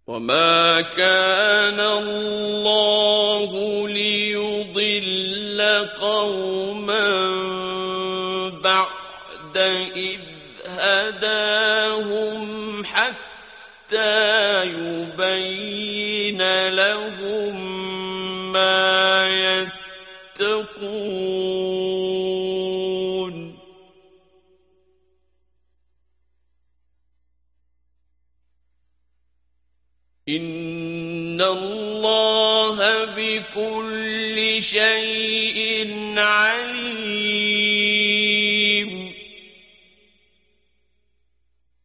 وما كان الله ليضل قوما بعد إذ هداهم حتى يبين لهم ما يتقون إن الله بكل شيء عليم